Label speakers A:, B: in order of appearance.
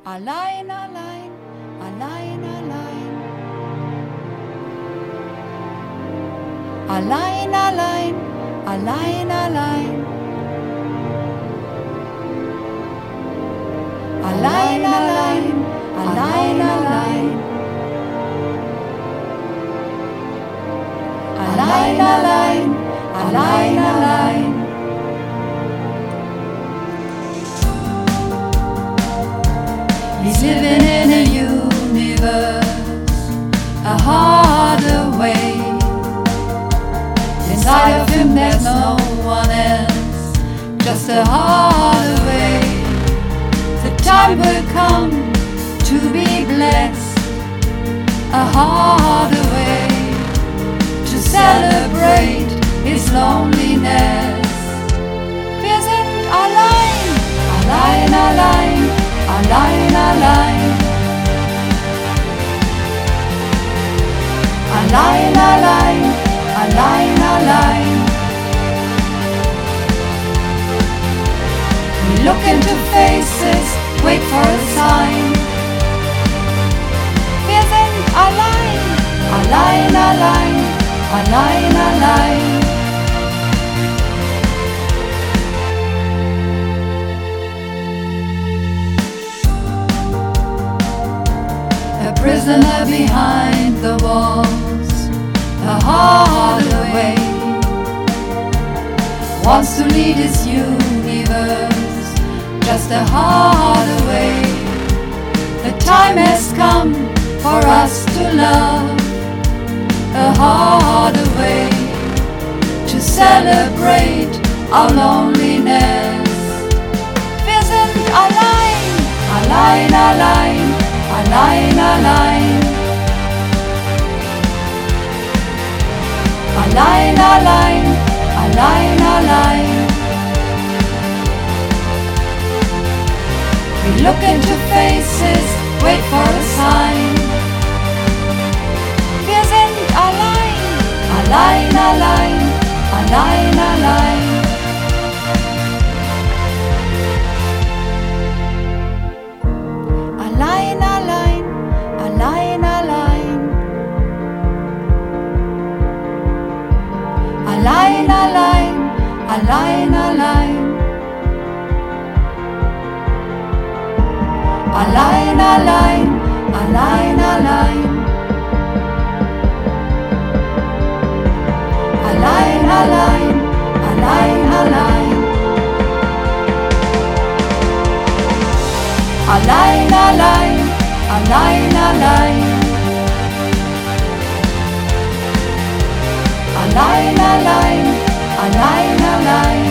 A: Allein, allein, allein, allein. Allein, allein, allein, allein. Allein, allein, allein, allein. Allein, allein, allein, allein. He's living in a universe, a harder way. Inside of him there's no one else, just a harder way. The time will come to be blessed, a harder way to celebrate his loneliness. Wir sind allein, allein, allein, allein, allein. Allein, allein, allein, allein. We look into faces, wait for a sign. Wir sind allein, allein, allein, allein, allein. A prisoner behind the walls, a harder way. Wants to lead his universe, just a harder way. The time has come for us to love, a harder way to celebrate our loneliness. Wir sind allein, allein, allein, allein, allein. Allein, allein, allein, allein. We look into faces, wait for a sign. Wir sind allein, allein, allein, allein, allein. Allein, allein, allein, allein. Allein, allein, allein, allein. Allein, allein, allein, allein. Allein, allein, allein, allein. Allein, allein, allein, allein. Allein, allein, allein, allein.